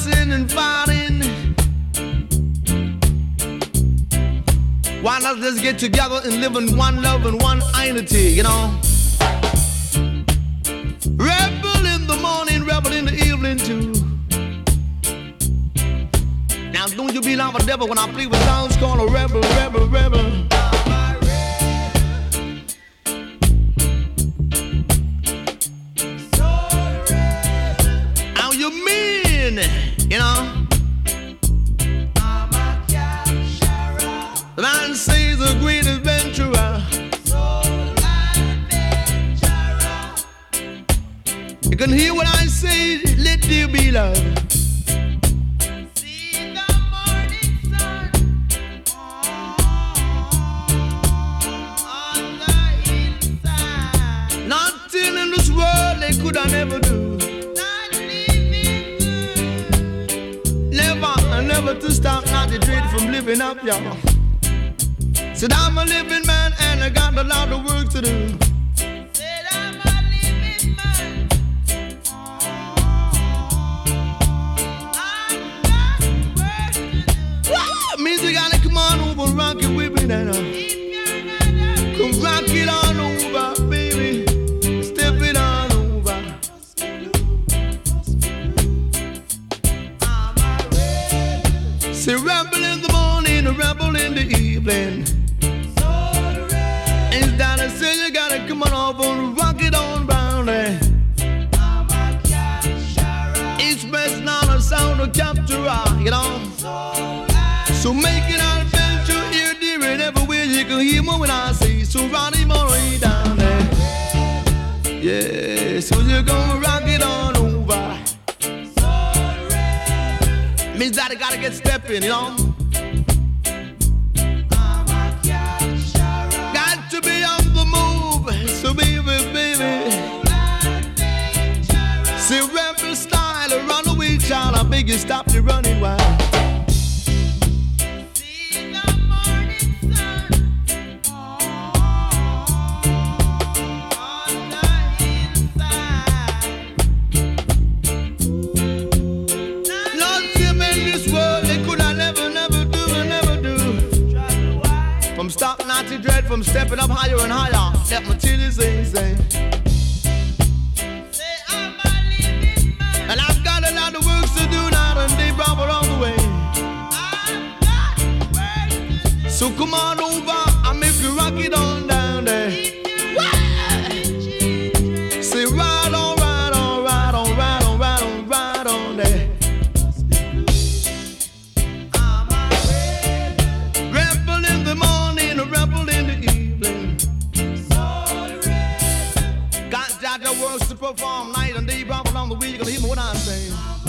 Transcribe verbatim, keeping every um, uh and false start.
fussing and fighting. Why not just get together and live in one love and one unity, you know? Rebel in the morning, rebel in the evening too. Now don't you be like a devil when I play with sounds called a rebel, rebel, rebel. How you mean, you know? The man says the great adventurer. You can hear what I say, let there be love. See the morning sun on the hillside. Nothing in this world they could I never do. Not living good. Never, never to stop, not to dread from living up, y'all. Said I'm a living man and I got a lot of work to do. Said I'm a living man. I've got work to do. Woo! Music gotta come on over, rock it with me now. Come rock it on over, baby. Step it on over. I'm a rebel. Say rebel in the morning, a rebel in the evening. Down and say you gotta come on over and rock it on round there. Each best not a sound of capture, you know. So make it an adventure here, dear, and everywhere you can hear me when I say so. Rock him all right down there. Yeah, so you're gonna rock it on over. Means that I gotta get stepping, you know. So baby, baby, say rebel style, a runaway child, I beg you stop your running wild. See the morning sun on the hillside. Nothing in this world they could I never, never do, never do. From stop not to dread, from stepping up higher and higher. Let my children say, say. Say I'm a living man. And I've got a lot of work to do now and they brought along the way. I've got work to do. So come on over, I'll make you rock it on down there. Say ride on, ride on, ride on, ride on, ride on, ride on there. I'm a rebel. Rebel in the morning, a rebel in the evening. Got Jaja works to perform night and day, brought along the week. You gonna hear me what I'm saying.